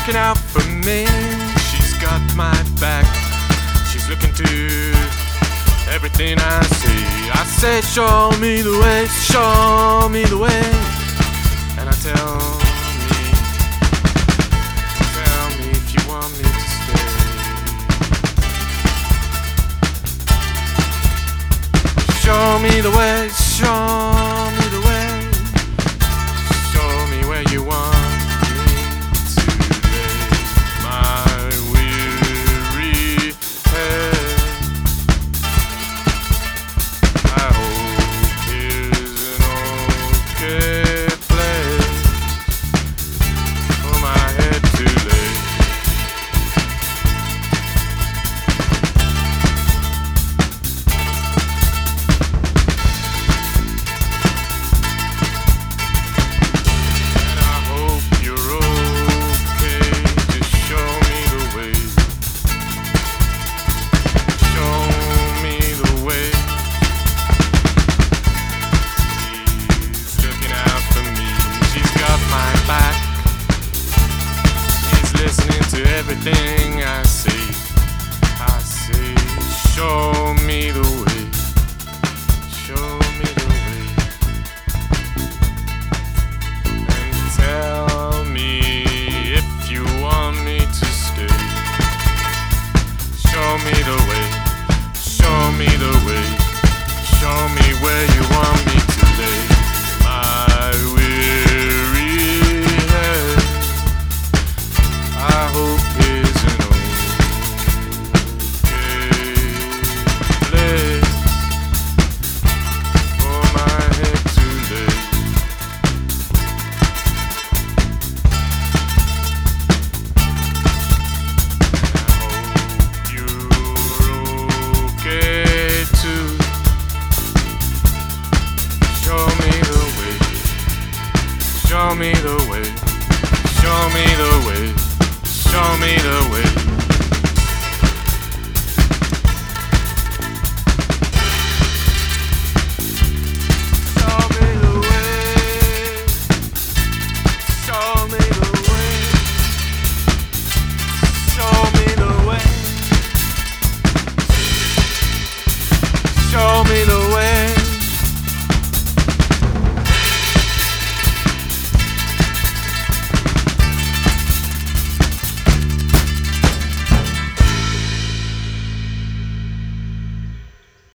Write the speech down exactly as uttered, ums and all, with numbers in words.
looking out for me. She's got my back. She's looking to everything I see. I say, show me the way, show me the way. And I tell me, tell me if you want me to stay. Show me the way, show me the way. Show me where you want me to lay my weary head. I hope here's an okay place for my head to lay. And I hope you're okay. Just show me the way. Show me the way. She's looking out for me. She's got my back. She's listening to everything I say. I say, show me the way. Show me the way. And tell me if you want me to stay. Show me the way. Show me the way. Show me where you want me to lay my weary head. I hope here's an okay place for my head to lay. And I hope you're okay too. Show me the way. Show me the way. Show me the way. Show me the way.